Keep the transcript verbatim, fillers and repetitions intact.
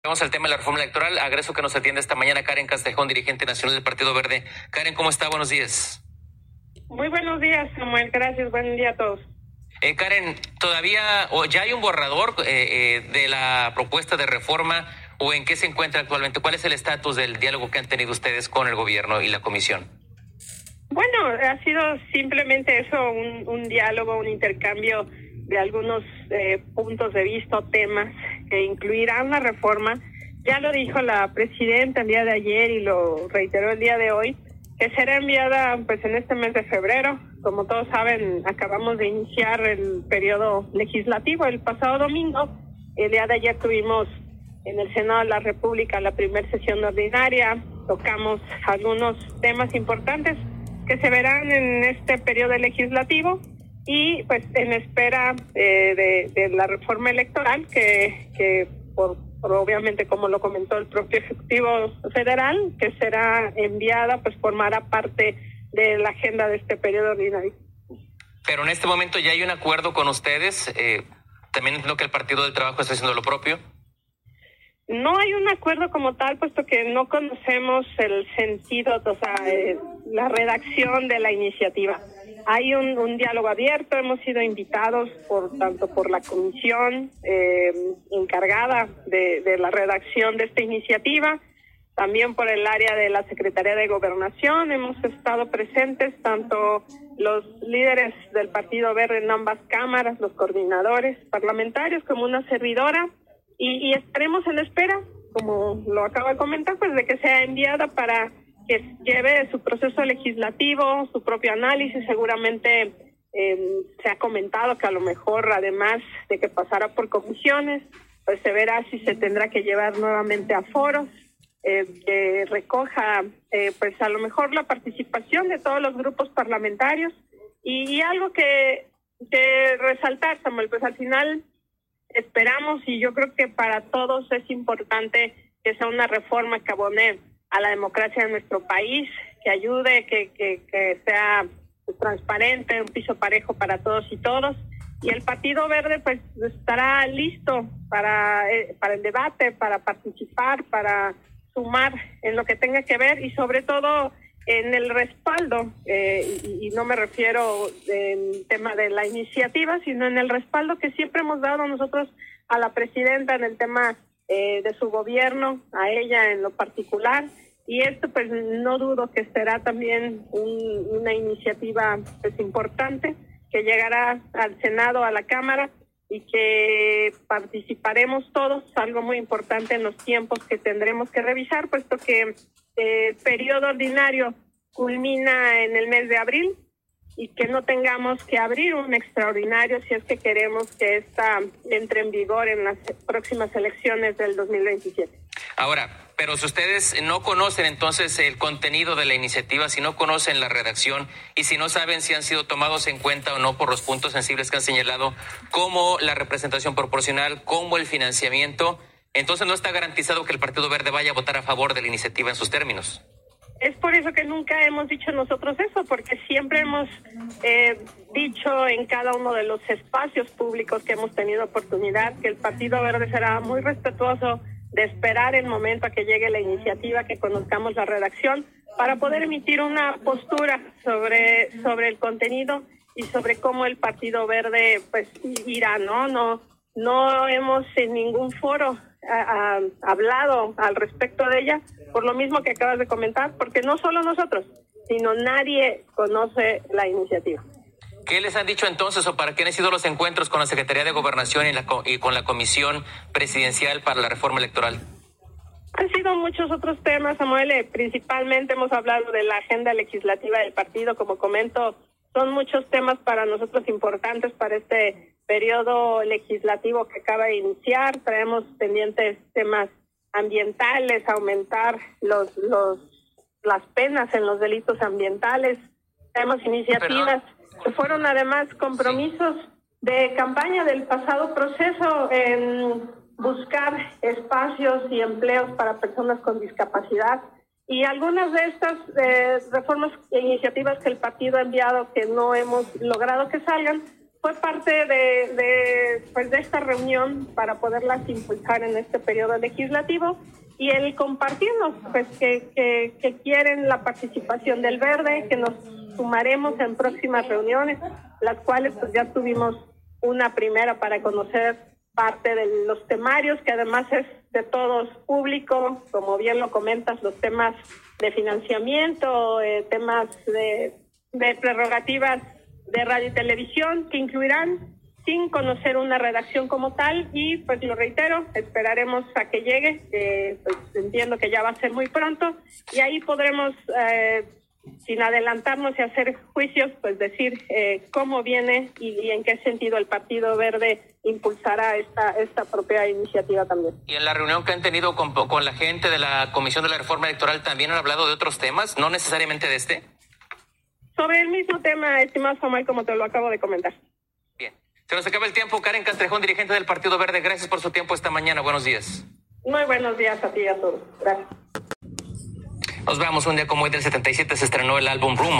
Vamos al tema de la reforma electoral. Agradezco que nos atienda esta mañana Karen Castejón, dirigente nacional del Partido Verde. Karen, ¿cómo está? Buenos días. Muy buenos días, Samuel. Gracias. Buen día a todos. Eh, Karen, ¿todavía o ya hay un borrador eh, eh, de la propuesta de reforma o en qué se encuentra actualmente? ¿Cuál es el estatus del diálogo que han tenido ustedes con el gobierno y la comisión? Bueno, ha sido simplemente eso, un, un diálogo, un intercambio de algunos eh, puntos de vista o temas que incluirán la reforma. Ya lo dijo la presidenta el día de ayer y lo reiteró el día de hoy, que será enviada pues en este mes de febrero. Como todos saben, acabamos de iniciar el periodo legislativo el pasado domingo. El día de ayer tuvimos en el Senado de la República la primera sesión ordinaria, tocamos algunos temas importantes que se verán en este periodo legislativo y pues en espera eh, de, de la reforma electoral que, que por, por obviamente como lo comentó el propio Ejecutivo Federal, que será enviada, pues formará parte de la agenda de este periodo ordinario. Pero en este momento ya hay un acuerdo con ustedes, eh, también entiendo que el Partido del Trabajo está haciendo lo propio. No hay un acuerdo como tal, puesto que no conocemos el sentido, o sea, eh, la redacción de la iniciativa. Hay un, un diálogo abierto, hemos sido invitados por tanto por la comisión eh, encargada de, de la redacción de esta iniciativa, también por el área de la Secretaría de Gobernación. Hemos estado presentes tanto los líderes del Partido Verde en ambas cámaras, los coordinadores parlamentarios, como una servidora. Y, y estaremos en espera, como lo acabo de comentar, pues de que sea enviada para que lleve su proceso legislativo, su propio análisis. Seguramente eh, se ha comentado que a lo mejor, además de que pasara por comisiones, pues se verá si se tendrá que llevar nuevamente a foros, eh, que recoja eh, pues a lo mejor la participación de todos los grupos parlamentarios. Y, y algo que, que resaltar, Samuel, pues al final esperamos, y yo creo que para todos es importante que sea una reforma que abone a la democracia de nuestro país, que ayude, que, que, que sea transparente, un piso parejo para todos y todos. Y el Partido Verde pues estará listo para, eh, para el debate, para participar, para sumar en lo que tenga que ver y sobre todo en el respaldo, eh, y, y no me refiero en tema de la iniciativa, sino en el respaldo que siempre hemos dado nosotros a la presidenta en el tema eh, de su gobierno, a ella en lo particular. Y esto pues no dudo que será también un, una iniciativa pues importante que llegará al Senado, a la Cámara, y que participaremos todos, algo muy importante en los tiempos que tendremos que revisar, puesto que el periodo ordinario culmina en el mes de abril y que no tengamos que abrir un extraordinario si es que queremos que esta entre en vigor en las próximas elecciones del dos mil veintisiete. Ahora, pero si ustedes no conocen entonces el contenido de la iniciativa, si no conocen la redacción y si no saben si han sido tomados en cuenta o no por los puntos sensibles que han señalado, como la representación proporcional, como el financiamiento, entonces no está garantizado que el Partido Verde vaya a votar a favor de la iniciativa en sus términos. Es por eso que nunca hemos dicho nosotros eso, porque siempre hemos eh, dicho en cada uno de los espacios públicos que hemos tenido oportunidad que el Partido Verde será muy respetuoso de esperar el momento a que llegue la iniciativa, que conozcamos la redacción, para poder emitir una postura sobre, sobre el contenido y sobre cómo el Partido Verde pues irá, ¿no? No, no hemos en ningún foro a, a, hablado al respecto de ella, por lo mismo que acabas de comentar, porque no solo nosotros, sino nadie conoce la iniciativa. ¿Qué les han dicho entonces o para qué han sido los encuentros con la Secretaría de Gobernación y, la, y con la Comisión Presidencial para la Reforma Electoral? Han sido muchos otros temas, Samuel. Eh, principalmente hemos hablado de la agenda legislativa del partido. Como comento, son muchos temas para nosotros importantes para este periodo legislativo que acaba de iniciar. Traemos pendientes temas ambientales, aumentar los, los las penas en los delitos ambientales. Tenemos iniciativas que fueron además compromisos de campaña del pasado proceso en buscar espacios y empleos para personas con discapacidad. Y algunas de estas eh, reformas e iniciativas que el partido ha enviado que no hemos logrado que salgan, fue parte de, de, pues de esta reunión para poderlas impulsar en este periodo legislativo y el compartirnos pues que, que, que quieren la participación del Verde, que nos sumaremos en próximas reuniones, las cuales pues ya tuvimos una primera para conocer parte de los temarios, que además es de todos público, como bien lo comentas, los temas de financiamiento, eh, temas de, de prerrogativas de radio y televisión, que incluirán sin conocer una redacción como tal, y pues lo reitero, esperaremos a que llegue, eh, pues entiendo que ya va a ser muy pronto, y ahí podremos, eh, sin adelantarnos y hacer juicios, pues decir eh, cómo viene y, y en qué sentido el Partido Verde impulsará esta esta propia iniciativa también. Y en la reunión que han tenido con, con la gente de la Comisión de la Reforma Electoral, ¿también han hablado de otros temas, no necesariamente de este? Sobre el mismo tema, estimado Samuel, como te lo acabo de comentar. Bien. Se nos acaba el tiempo. Karen Castrejón, dirigente del Partido Verde, gracias por su tiempo esta mañana. Buenos días. Muy buenos días a ti y a todos. Gracias. Nos vamos. Un día como hoy del setenta y siete se estrenó el álbum Rumor.